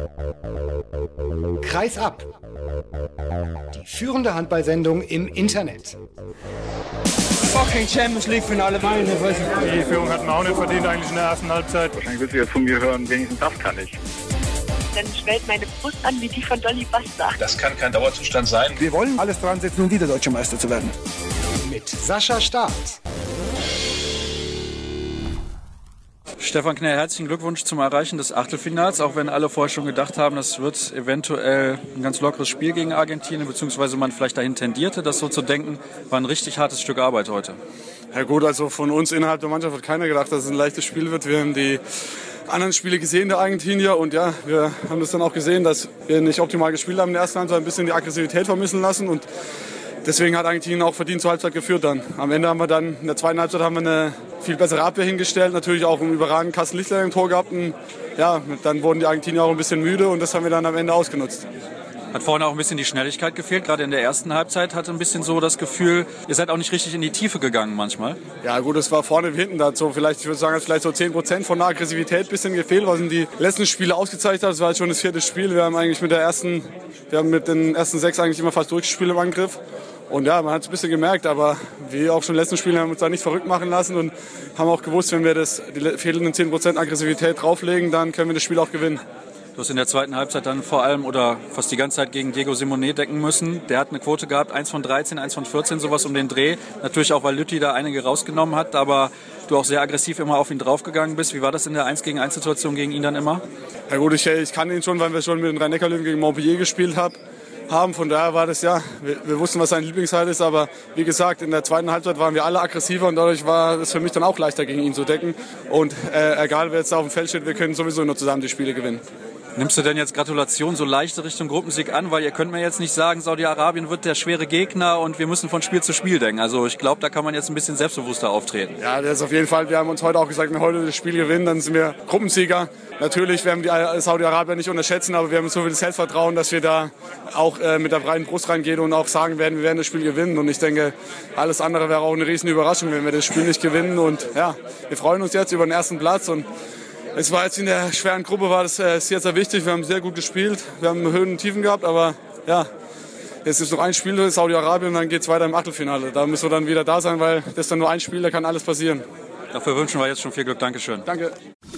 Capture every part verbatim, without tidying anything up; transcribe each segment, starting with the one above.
Kreis ab. Die führende Handballsendung im Internet. Fucking Champions League Finale meine. Die Führung hatten wir auch nicht verdient eigentlich in der ersten Halbzeit. Wahrscheinlich wird sie jetzt von mir hören, wenigstens das kann ich. Dann schwellt meine Brust an wie die von Dolly Buster. Das kann kein Dauerzustand sein. Wir wollen alles dran setzen, um wieder Deutscher Meister zu werden. Mit Sascha Staat. Stefan Knell, herzlichen Glückwunsch zum Erreichen des Achtelfinals, auch wenn alle vorher schon gedacht haben, das wird eventuell ein ganz lockeres Spiel gegen Argentinien, beziehungsweise man vielleicht dahin tendierte, das so zu denken. War ein richtig hartes Stück Arbeit heute. Ja gut, also von uns innerhalb der Mannschaft hat keiner gedacht, dass es ein leichtes Spiel wird. Wir haben die anderen Spiele gesehen der Argentinier und ja, wir haben das dann auch gesehen, dass wir nicht optimal gespielt haben in der ersten Halbzeit, ein bisschen die Aggressivität vermissen lassen und deswegen hat Argentinien auch verdient zur Halbzeit geführt dann. Am Ende haben wir dann, in der zweiten Halbzeit haben wir eine viel bessere Abwehr hingestellt, natürlich auch einen überragenden Carsten Lichtler im Tor gehabt und ja, dann wurden die Argentinier auch ein bisschen müde und das haben wir dann am Ende ausgenutzt. Hat vorne auch ein bisschen die Schnelligkeit gefehlt, gerade in der ersten Halbzeit hatte ein bisschen so das Gefühl, ihr seid auch nicht richtig in die Tiefe gegangen manchmal. Ja gut, es war vorne wie hinten dazu. Vielleicht, ich würde sagen, es hat vielleicht so zehn Prozent von der Aggressivität ein bisschen gefehlt, was in die letzten Spiele ausgezeichnet hat. Das war jetzt schon das vierte Spiel. Wir haben eigentlich mit der ersten, wir haben mit den ersten sechs eigentlich immer fast durchgespielt im Angriff. Und ja, man hat es ein bisschen gemerkt, aber wie auch schon in den letzten Spielen haben wir uns da nicht verrückt machen lassen und haben auch gewusst, wenn wir das, die fehlenden zehn Prozent Aggressivität drauflegen, dann können wir das Spiel auch gewinnen. Du hast in der zweiten Halbzeit dann vor allem oder fast die ganze Zeit gegen Diego Simonet decken müssen. Der hat eine Quote gehabt, eins von dreizehn, eins von vierzehn, sowas um den Dreh. Natürlich auch, weil Lütti da einige rausgenommen hat, aber du auch sehr aggressiv immer auf ihn draufgegangen bist. Wie war das in der eins gegen eins Situation gegen ihn dann immer? Ja gut, ich, ich kann ihn schon, weil wir schon mit den Rhein-Neckar-Löwen gegen Montpellier gespielt haben. haben. Von daher war das ja, wir, wir wussten, was sein Lieblingsteil ist, aber wie gesagt, in der zweiten Halbzeit waren wir alle aggressiver und dadurch war es für mich dann auch leichter, gegen ihn zu decken. Und äh, egal, wer jetzt da auf dem Feld steht, wir können sowieso nur zusammen die Spiele gewinnen. Nimmst du denn jetzt Gratulation so leichte Richtung Gruppensieg an? Weil ihr könnt mir jetzt nicht sagen, Saudi-Arabien wird der schwere Gegner und wir müssen von Spiel zu Spiel denken. Also ich glaube, da kann man jetzt ein bisschen selbstbewusster auftreten. Ja, das ist auf jeden Fall. Wir haben uns heute auch gesagt, wenn wir heute das Spiel gewinnen, dann sind wir Gruppensieger. Natürlich werden wir die Saudi-Arabier nicht unterschätzen, aber wir haben so viel Selbstvertrauen, dass wir da auch äh, mit der breiten Brust reingehen und auch sagen werden, wir werden das Spiel gewinnen. Und ich denke, alles andere wäre auch eine riesen Überraschung, wenn wir das Spiel nicht gewinnen. Und ja, wir freuen uns jetzt über den ersten Platz und es war jetzt in der schweren Gruppe, war das äh, sehr, sehr wichtig. Wir haben sehr gut gespielt, wir haben Höhen und Tiefen gehabt, aber ja, jetzt ist noch ein Spiel, Saudi-Arabien, und dann geht es weiter im Achtelfinale. Da müssen wir dann wieder da sein, weil das ist dann nur ein Spiel, da kann alles passieren. Dafür wünschen wir jetzt schon viel Glück. Dankeschön. Danke.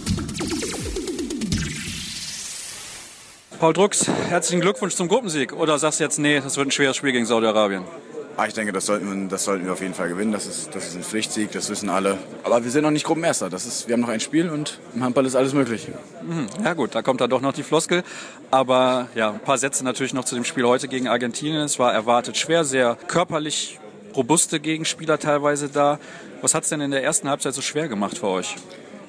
Paul Drucks, herzlichen Glückwunsch zum Gruppensieg. Oder sagst du jetzt, nee, das wird ein schweres Spiel gegen Saudi-Arabien? Ah, ich denke, das sollten, das sollten wir auf jeden Fall gewinnen. Das ist, das ist ein Pflichtsieg, das wissen alle. Aber wir sind noch nicht Gruppenerster. Das ist, wir haben noch ein Spiel und im Handball ist alles möglich. Mhm. Ja gut, da kommt dann doch noch die Floskel. Aber ja, ein paar Sätze natürlich noch zu dem Spiel heute gegen Argentinien. Es war erwartet schwer, sehr körperlich robuste Gegenspieler teilweise da. Was hat es denn in der ersten Halbzeit so schwer gemacht für euch?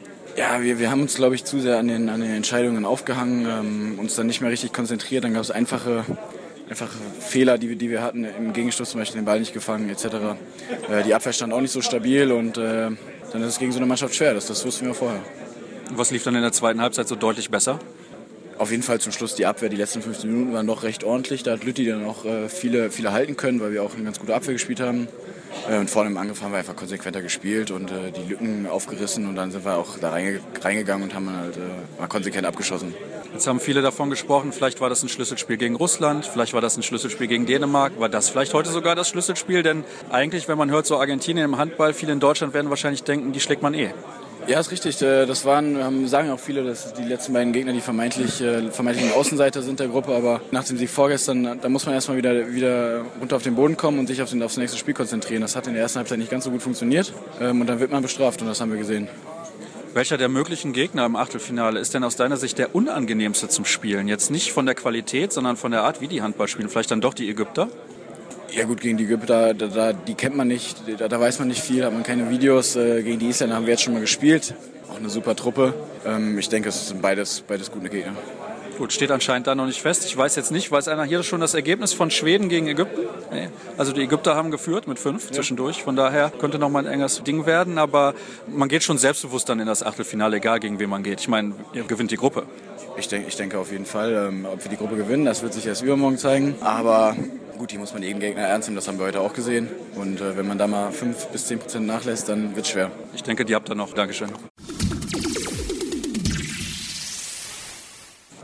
Ja, wir, wir haben uns, glaube ich, zu sehr an den, an den Entscheidungen aufgehangen, ähm, uns dann nicht mehr richtig konzentriert. Dann gab es einfache... Einfach Fehler, die wir, die wir hatten, im Gegenstoß zum Beispiel den Ball nicht gefangen et cetera. Äh, die Abwehr stand auch nicht so stabil und äh, dann ist es gegen so eine Mannschaft schwer, das, das wussten wir vorher. Und was lief dann in der zweiten Halbzeit so deutlich besser? Auf jeden Fall zum Schluss die Abwehr, die letzten fünfzehn Minuten waren doch recht ordentlich. Da hat Lütti dann auch äh, viele, viele halten können, weil wir auch eine ganz gute Abwehr gespielt haben. Äh, und vorne im Angriff haben wir einfach konsequenter gespielt und äh, die Lücken aufgerissen und dann sind wir auch da reinge- reingegangen und haben halt äh, mal konsequent abgeschossen. Jetzt haben viele davon gesprochen, vielleicht war das ein Schlüsselspiel gegen Russland, vielleicht war das ein Schlüsselspiel gegen Dänemark, war das vielleicht heute sogar das Schlüsselspiel? Denn eigentlich, wenn man hört, so Argentinien im Handball, viele in Deutschland werden wahrscheinlich denken, die schlägt man eh. Ja, ist richtig. Das waren, sagen auch viele, dass die letzten beiden Gegner die vermeintlich, vermeintlichen Außenseiter sind der Gruppe. Aber nach dem Sieg vorgestern, da muss man erstmal wieder, wieder runter auf den Boden kommen und sich auf den, aufs nächste Spiel konzentrieren. Das hat in der ersten Halbzeit nicht ganz so gut funktioniert. Und dann wird man bestraft und das haben wir gesehen. Welcher der möglichen Gegner im Achtelfinale ist denn aus deiner Sicht der unangenehmste zum Spielen? Jetzt nicht von der Qualität, sondern von der Art, wie die Handball spielen. Vielleicht dann doch die Ägypter? Ja gut, gegen die Ägypter, da, da, die kennt man nicht, da, da weiß man nicht viel, hat man keine Videos. Äh, gegen die Isländer haben wir jetzt schon mal gespielt, auch eine super Truppe. Ähm, ich denke, es sind beides, beides gute Gegner. Gut, steht anscheinend da noch nicht fest. Ich weiß jetzt nicht, weiß einer hier schon das Ergebnis von Schweden gegen Ägypten? Nee. Also die Ägypter haben geführt mit fünf ja. zwischendurch. Von daher könnte noch mal ein enges Ding werden. Aber man geht schon selbstbewusst dann in das Achtelfinale, egal gegen wen man geht. Ich meine, ihr gewinnt die Gruppe. Ich denke, ich denke auf jeden Fall, ähm, ob wir die Gruppe gewinnen, das wird sich erst übermorgen zeigen. Aber gut, hier muss man jeden Gegner ernst nehmen, das haben wir heute auch gesehen. Und äh, wenn man da mal fünf bis zehn Prozent nachlässt, dann wird es schwer. Ich denke, die habt ihr noch. Dankeschön.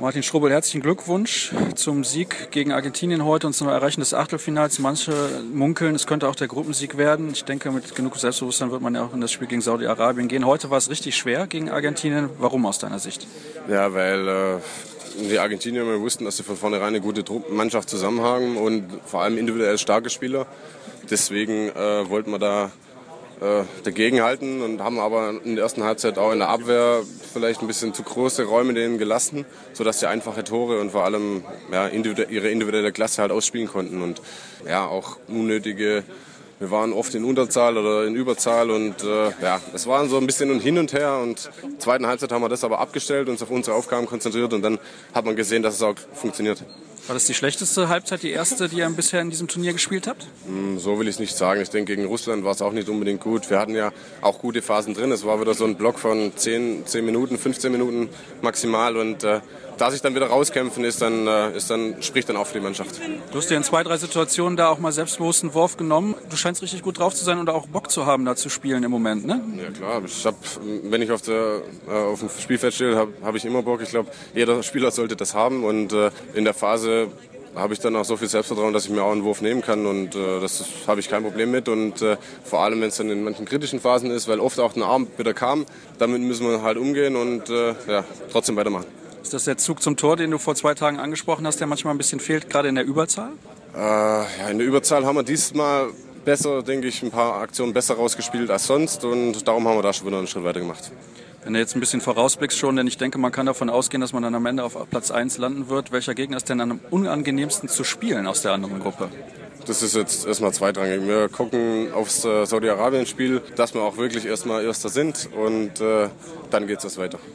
Martin Strobel, herzlichen Glückwunsch zum Sieg gegen Argentinien heute und zum Erreichen des Achtelfinals. Manche munkeln, es könnte auch der Gruppensieg werden. Ich denke, mit genug Selbstbewusstsein wird man ja auch in das Spiel gegen Saudi-Arabien gehen. Heute war es richtig schwer gegen Argentinien. Warum aus deiner Sicht? Ja, weil äh, die Argentinier wir wussten, dass sie von vornherein eine gute Mannschaft zusammen haben und vor allem individuell starke Spieler. Deswegen äh, wollten wir da dagegenhalten und haben aber in der ersten Halbzeit auch in der Abwehr vielleicht ein bisschen zu große Räume denen gelassen, sodass sie einfache Tore und vor allem ja, individu- ihre individuelle Klasse halt ausspielen konnten und ja auch unnötige, wir waren oft in Unterzahl oder in Überzahl und äh, ja, es war so ein bisschen hin und her und in der zweiten Halbzeit haben wir das aber abgestellt, uns auf unsere Aufgaben konzentriert und dann hat man gesehen, dass es auch funktioniert. War das die schlechteste Halbzeit, die erste, die ihr bisher in diesem Turnier gespielt habt? So will ich es nicht sagen. Ich denke, gegen Russland war es auch nicht unbedingt gut. Wir hatten ja auch gute Phasen drin. Es war wieder so ein Block von zehn, zehn Minuten, fünfzehn Minuten maximal. Und äh, da sich dann wieder rauskämpfen ist, dann, äh, ist dann, spricht dann auch für die Mannschaft. Du hast dir in zwei, drei Situationen da auch mal selbstbewusst einen Wurf genommen. Du scheinst richtig gut drauf zu sein und auch Bock zu haben, da zu spielen im Moment, ne? Ja klar. Ich hab, wenn ich auf, der, äh, auf dem Spielfeld stehe, habe hab ich immer Bock. Ich glaube, jeder Spieler sollte das haben. Und äh, in der Phase habe ich dann auch so viel Selbstvertrauen, dass ich mir auch einen Wurf nehmen kann und äh, das habe ich kein Problem mit und äh, vor allem, wenn es dann in manchen kritischen Phasen ist, weil oft auch ein Arm wieder kam, damit müssen wir halt umgehen und äh, ja, trotzdem weitermachen. Ist das der Zug zum Tor, den du vor zwei Tagen angesprochen hast, der manchmal ein bisschen fehlt, gerade in der Überzahl? Äh, ja, in der Überzahl haben wir diesmal besser, denke ich, ein paar Aktionen besser rausgespielt als sonst und darum haben wir da schon wieder einen Schritt weiter gemacht. Wenn du jetzt ein bisschen vorausblickst schon, denn ich denke, man kann davon ausgehen, dass man dann am Ende auf Platz eins landen wird. Welcher Gegner ist denn am unangenehmsten zu spielen aus der anderen Gruppe? Das ist jetzt erstmal zweitrangig. Wir gucken aufs äh, Saudi-Arabien-Spiel, dass wir auch wirklich erstmal Erster sind und äh, dann geht es weiter.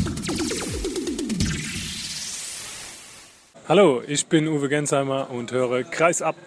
Hallo, ich bin Uwe Gensheimer und höre Kreis ab.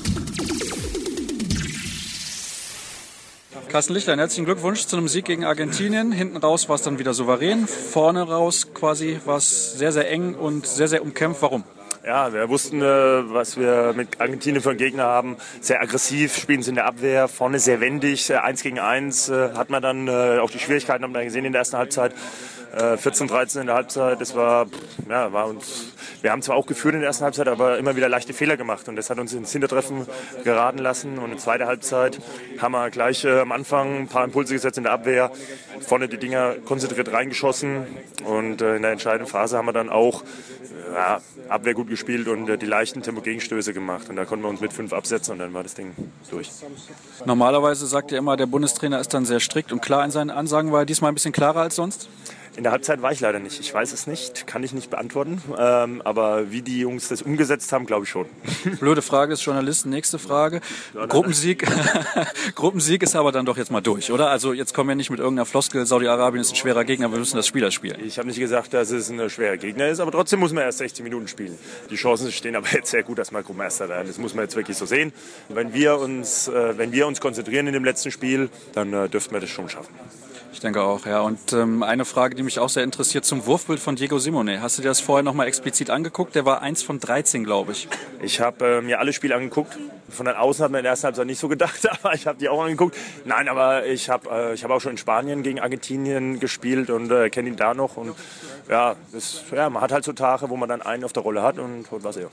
Carsten Lichtlein, herzlichen Glückwunsch zu einem Sieg gegen Argentinien. Hinten raus war es dann wieder souverän. Vorne raus quasi war es sehr, sehr eng und sehr, sehr umkämpft. Warum? Ja, wir wussten, was wir mit Argentinien für einen Gegner haben. Sehr aggressiv, spielen sie in der Abwehr, vorne sehr wendig. Eins gegen eins hat man dann auch die Schwierigkeiten, haben wir gesehen in der ersten Halbzeit. vierzehn dreizehn in der Halbzeit, das war, ja, war uns, wir haben zwar auch geführt in der ersten Halbzeit, aber immer wieder leichte Fehler gemacht und das hat uns ins Hintertreffen geraten lassen und in der zweiten Halbzeit haben wir gleich äh, am Anfang ein paar Impulse gesetzt in der Abwehr, vorne die Dinger konzentriert reingeschossen und äh, in der entscheidenden Phase haben wir dann auch äh, ja, Abwehr gut gespielt und äh, die leichten Tempo-Gegenstöße gemacht und da konnten wir uns mit fünf absetzen und dann war das Ding durch. Normalerweise sagt ihr immer, der Bundestrainer ist dann sehr strikt und klar in seinen Ansagen. War er diesmal ein bisschen klarer als sonst? In der Halbzeit war ich leider nicht. Ich weiß es nicht, kann ich nicht beantworten. Ähm, aber wie die Jungs das umgesetzt haben, glaube ich schon. Blöde Frage des Journalisten. Nächste Frage. Gruppensieg. Gruppensieg ist aber dann doch jetzt mal durch, oder? Also jetzt kommen wir nicht mit irgendeiner Floskel, Saudi-Arabien ist ein schwerer Gegner, wir müssen das Spieler spielen. Ich habe nicht gesagt, dass es ein schwerer Gegner ist, aber trotzdem muss man erst sechzig Minuten spielen. Die Chancen stehen aber jetzt sehr gut, dass wir Gruppenerster werden. Das muss man jetzt wirklich so sehen. Wenn wir uns, äh, wenn wir uns konzentrieren in dem letzten Spiel, dann äh, dürften wir das schon schaffen. Ich denke auch, ja. Und ähm, eine Frage, die mich auch sehr interessiert, zum Wurfbild von Diego Simeone. Hast du dir das vorher noch mal explizit angeguckt? Der war eins von dreizehn, glaube ich. Ich habe äh, mir alle Spiele angeguckt. Von den Außen hat man in der ersten Halbzeit nicht so gedacht, aber ich habe die auch angeguckt. Nein, aber ich habe äh, ich hab auch schon in Spanien gegen Argentinien gespielt und äh, kenne ihn da noch. Und ja, das, ja, man hat halt so Tage, wo man dann einen auf der Rolle hat und holt was er.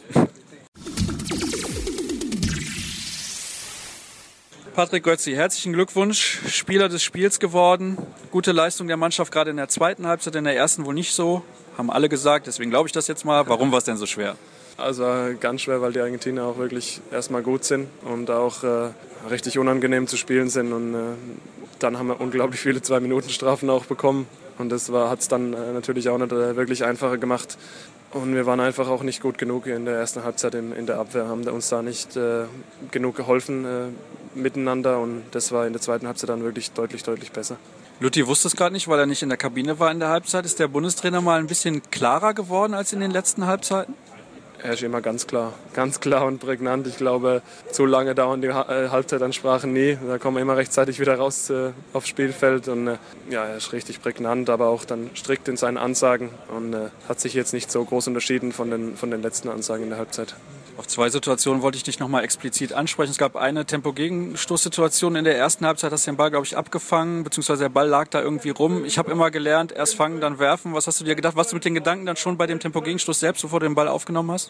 Patrick Götzi, herzlichen Glückwunsch, Spieler des Spiels geworden. Gute Leistung der Mannschaft, gerade in der zweiten Halbzeit, in der ersten wohl nicht so. Haben alle gesagt, deswegen glaube ich das jetzt mal. Warum war es denn so schwer? Also ganz schwer, weil die Argentinier auch wirklich erstmal gut sind und auch äh, richtig unangenehm zu spielen sind. Und äh, dann haben wir unglaublich viele Zwei-Minuten-Strafen auch bekommen. Und das hat es dann äh, natürlich auch nicht äh, wirklich einfacher gemacht. Und wir waren einfach auch nicht gut genug in der ersten Halbzeit in, in der Abwehr, haben uns da nicht äh, genug geholfen äh, miteinander und das war in der zweiten Halbzeit dann wirklich deutlich, deutlich besser. Lutti wusste es gerade nicht, weil er nicht in der Kabine war in der Halbzeit. Ist der Bundestrainer mal ein bisschen klarer geworden als in den letzten Halbzeiten? Er ist immer ganz klar, ganz klar und prägnant. Ich glaube, zu lange dauern die Halbzeitansprachen nie. Da kommen wir immer rechtzeitig wieder raus äh, aufs Spielfeld. Und äh, ja, er ist richtig prägnant, aber auch dann strikt in seinen Ansagen und äh, hat sich jetzt nicht so groß unterschieden von den, von den letzten Ansagen in der Halbzeit. Auf zwei Situationen wollte ich dich nochmal explizit ansprechen. Es gab eine Tempo-Gegenstoßsituation in der ersten Halbzeit, hast du den Ball, glaube ich, abgefangen, beziehungsweise der Ball lag da irgendwie rum. Ich habe immer gelernt, erst fangen, dann werfen. Was hast du dir gedacht? Warst du mit den Gedanken dann schon bei dem Tempo-Gegenstoß selbst, bevor du den Ball aufgenommen hast?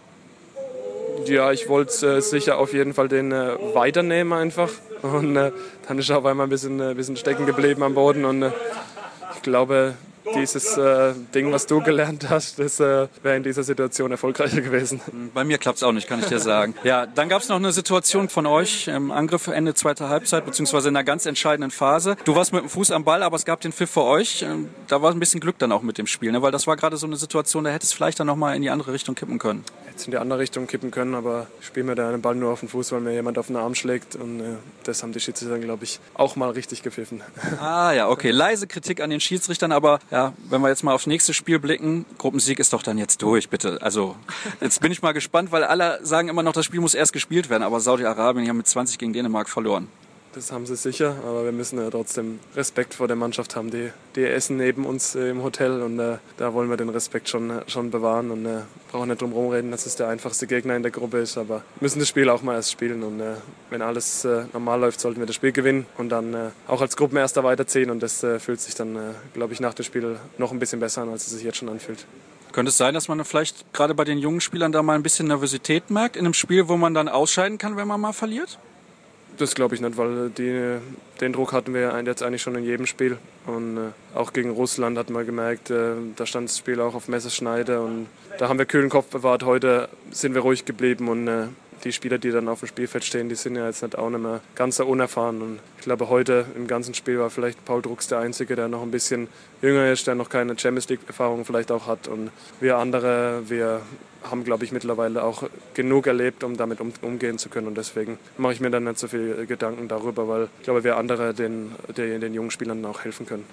Ja, ich wollte äh, sicher auf jeden Fall den äh, weiternehmen einfach. Und äh, dann ist er auf einmal ein bisschen, äh, bisschen stecken geblieben am Boden. Und äh, ich glaube, dieses äh, Ding, was du gelernt hast, das äh, wäre in dieser Situation erfolgreicher gewesen. Bei mir klappt es auch nicht, kann ich dir sagen. Ja, dann gab es noch eine Situation von euch im Angriff Ende zweiter Halbzeit, beziehungsweise in einer ganz entscheidenden Phase. Du warst mit dem Fuß am Ball, aber es gab den Pfiff für euch. Da war ein bisschen Glück dann auch mit dem Spiel, ne? Weil das war gerade so eine Situation, da hätte es vielleicht dann nochmal in die andere Richtung kippen können. Hätte es in die andere Richtung kippen können, aber ich spiele mir da den Ball nur auf den Fuß, weil mir jemand auf den Arm schlägt. Und äh, das haben die Schiedsrichter, glaube ich, auch mal richtig gepfiffen. Ah ja, okay. Leise Kritik an den Schiedsrichtern, aber ja, wenn wir jetzt mal aufs nächste Spiel blicken, Gruppensieg ist doch dann jetzt durch, bitte. Also jetzt bin ich mal gespannt, weil alle sagen immer noch, das Spiel muss erst gespielt werden, aber Saudi-Arabien haben mit zwanzig gegen Dänemark verloren. Das haben sie sicher, aber wir müssen ja trotzdem Respekt vor der Mannschaft haben. Die, die essen neben uns äh, im Hotel und äh, da wollen wir den Respekt schon, schon bewahren und äh, brauchen nicht drum herum reden, dass es der einfachste Gegner in der Gruppe ist, aber wir müssen das Spiel auch mal erst spielen und äh, wenn alles äh, normal läuft, sollten wir das Spiel gewinnen und dann äh, auch als Gruppenerster weiterziehen und das äh, fühlt sich dann, äh, glaube ich, nach dem Spiel noch ein bisschen besser an, als es sich jetzt schon anfühlt. Könnte es sein, dass man vielleicht gerade bei den jungen Spielern da mal ein bisschen Nervosität merkt in einem Spiel, wo man dann ausscheiden kann, wenn man mal verliert? Das glaube ich nicht, weil die, den Druck hatten wir jetzt eigentlich schon in jedem Spiel. Und äh, auch gegen Russland hat man gemerkt, äh, da stand das Spiel auch auf Messerschneide. Und da haben wir kühlen Kopf bewahrt. Heute sind wir ruhig geblieben. Und äh, die Spieler, die dann auf dem Spielfeld stehen, die sind ja jetzt nicht auch nicht mehr ganz so unerfahren. Und ich glaube, heute im ganzen Spiel war vielleicht Paul Drucks der Einzige, der noch ein bisschen jünger ist, der noch keine Champions League-Erfahrung vielleicht auch hat. Und wir andere, wir haben, glaube ich, mittlerweile auch genug erlebt, um damit um, umgehen zu können. Und deswegen mache ich mir dann nicht so viel Gedanken darüber, weil ich glaube, wir andere den, den, den jungen Spielern auch helfen können.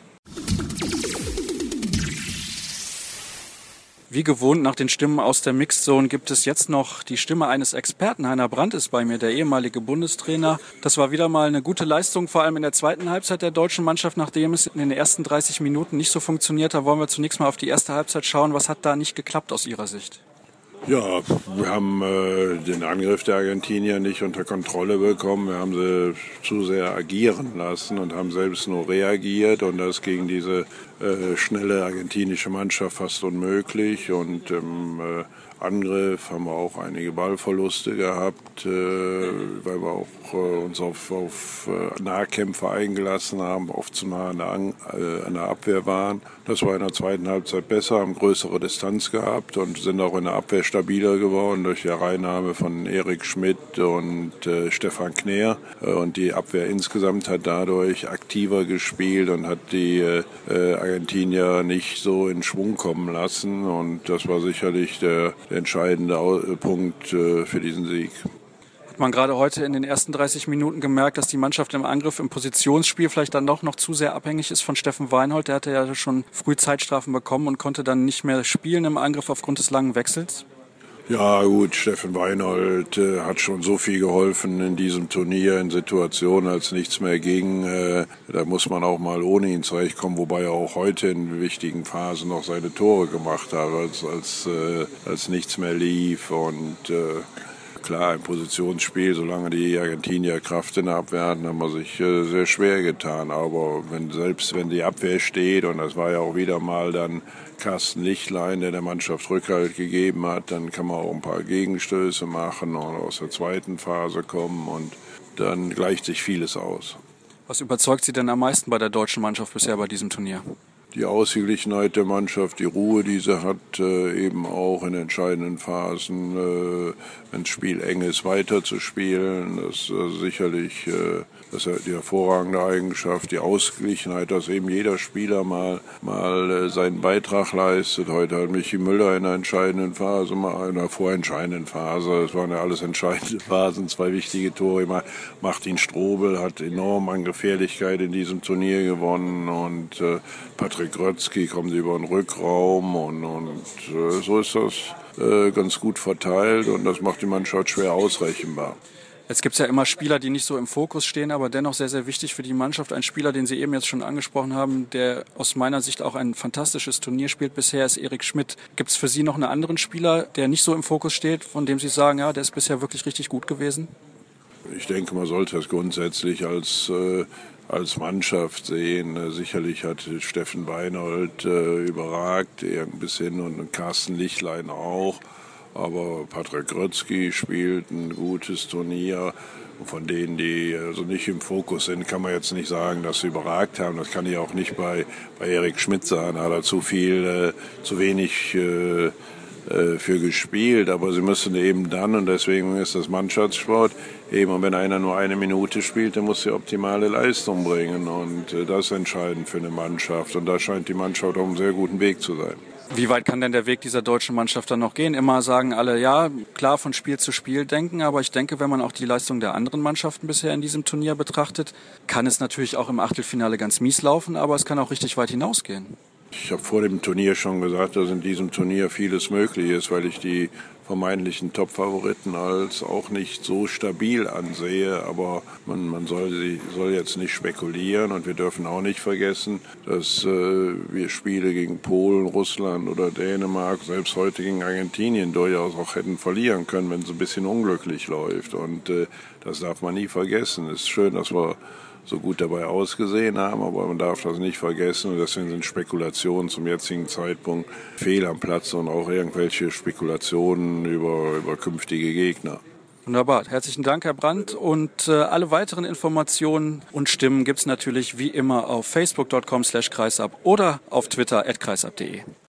Wie gewohnt nach den Stimmen aus der Mixed Zone gibt es jetzt noch die Stimme eines Experten. Heiner Brandt ist bei mir, der ehemalige Bundestrainer. Das war wieder mal eine gute Leistung, vor allem in der zweiten Halbzeit der deutschen Mannschaft, nachdem es in den ersten dreißig Minuten nicht so funktioniert hat. Wollen wir zunächst mal auf die erste Halbzeit schauen. Was hat da nicht geklappt aus Ihrer Sicht? Ja, wir haben äh, den Angriff der Argentinier nicht unter Kontrolle bekommen. Wir haben sie zu sehr agieren lassen und haben selbst nur reagiert. Und das gegen diese äh, schnelle argentinische Mannschaft fast unmöglich. Und im äh, Angriff haben wir auch einige Ballverluste gehabt, äh, weil wir auch äh, uns auf, auf äh, Nahkämpfe eingelassen haben, oft zu nah an der, an, äh, an der Abwehr waren. Das war in der zweiten Halbzeit besser, haben größere Distanz gehabt und sind auch in der Abwehr stabiler geworden durch die Reinnahme von Erik Schmidt und äh, Stefan Kneer. Äh, und die Abwehr insgesamt hat dadurch aktiver gespielt und hat die äh, Argentinier nicht so in Schwung kommen lassen. Und das war sicherlich der, der entscheidende Punkt äh, für diesen Sieg. Hat man gerade heute in den ersten dreißig Minuten gemerkt, dass die Mannschaft im Angriff, im Positionsspiel vielleicht dann doch noch zu sehr abhängig ist von Steffen Weinhold. Der hatte ja schon früh Zeitstrafen bekommen und konnte dann nicht mehr spielen im Angriff aufgrund des langen Wechsels. Ja gut, Steffen Weinhold äh, hat schon so viel geholfen in diesem Turnier, in Situationen, als nichts mehr ging. Äh, da muss man auch mal ohne ihn zurechtkommen, wobei er auch heute in wichtigen Phasen noch seine Tore gemacht hat, als, als, äh, als nichts mehr lief. Und äh, klar, im Positionsspiel, solange die Argentinier Kraft in der Abwehr hatten, haben wir sich äh, sehr schwer getan. Aber wenn, selbst wenn die Abwehr steht, und das war ja auch wieder mal dann Carsten Lichtlein, der der Mannschaft Rückhalt gegeben hat, dann kann man auch ein paar Gegenstöße machen und aus der zweiten Phase kommen und dann gleicht sich vieles aus. Was überzeugt Sie denn am meisten bei der deutschen Mannschaft bisher bei diesem Turnier? Die Ausgeglichenheit der Mannschaft, die Ruhe, die sie hat, äh, eben auch in entscheidenden Phasen, äh, wenn das Spiel eng ist, weiterzuspielen. Das ist äh, sicherlich äh, das ist die hervorragende Eigenschaft, die Ausgeglichenheit, dass eben jeder Spieler mal, mal äh, seinen Beitrag leistet. Heute hat Michi Müller in einer entscheidenden Phase, mal in einer vorentscheidenden Phase, es waren ja alles entscheidende Phasen, zwei wichtige Tore. Martin Strobel hat enorm an Gefährlichkeit in diesem Turnier gewonnen und äh, Patrick Grötzky kommt über den Rückraum und, und äh, so ist das äh, ganz gut verteilt und das macht die Mannschaft schwer ausrechenbar. Jetzt gibt es ja immer Spieler, die nicht so im Fokus stehen, aber dennoch sehr, sehr wichtig für die Mannschaft. Ein Spieler, den Sie eben jetzt schon angesprochen haben, der aus meiner Sicht auch ein fantastisches Turnier spielt bisher, ist Erik Schmidt. Gibt es für Sie noch einen anderen Spieler, der nicht so im Fokus steht, von dem Sie sagen, ja, der ist bisher wirklich richtig gut gewesen? Ich denke, man sollte das grundsätzlich als, äh, als Mannschaft sehen. Sicherlich hat Steffen Weinhold äh, überragt, ein bisschen, und Carsten Lichtlein auch. Aber Patrick Grötzky spielt ein gutes Turnier. Von denen, die also nicht im Fokus sind, kann man jetzt nicht sagen, dass sie überragt haben. Das kann ich auch nicht bei, bei Erik Schmidt sagen. Da hat er zu viel, äh, zu wenig äh, äh, für gespielt. Aber sie müssen eben dann, und deswegen ist das Mannschaftssport, eben, und wenn einer nur eine Minute spielt, dann muss sie optimale Leistung bringen. Und äh, das ist entscheidend für eine Mannschaft. Und da scheint die Mannschaft auf einem sehr guten Weg zu sein. Wie weit kann denn der Weg dieser deutschen Mannschaft dann noch gehen? Immer sagen alle, ja, klar von Spiel zu Spiel denken, aber ich denke, wenn man auch die Leistung der anderen Mannschaften bisher in diesem Turnier betrachtet, kann es natürlich auch im Achtelfinale ganz mies laufen, aber es kann auch richtig weit hinausgehen. Ich habe vor dem Turnier schon gesagt, dass in diesem Turnier vieles möglich ist, weil ich die vermeintlichen Top-Favoriten als auch nicht so stabil ansehe. Aber man, man soll, sie, soll jetzt nicht spekulieren, und wir dürfen auch nicht vergessen, dass äh, wir Spiele gegen Polen, Russland oder Dänemark, selbst heute gegen Argentinien, durchaus auch hätten verlieren können, wenn es ein bisschen unglücklich läuft. Und äh, das darf man nie vergessen. Es ist schön, dass wir so gut dabei ausgesehen haben, aber man darf das nicht vergessen, und deswegen sind Spekulationen zum jetzigen Zeitpunkt fehl am Platz und auch irgendwelche Spekulationen über, über künftige Gegner. Wunderbar. Herzlichen Dank, Herr Brandt. Und äh, alle weiteren Informationen und Stimmen gibt's natürlich wie immer auf facebook punkt com slash kreisab oder auf Twitter at kreisab punkt de.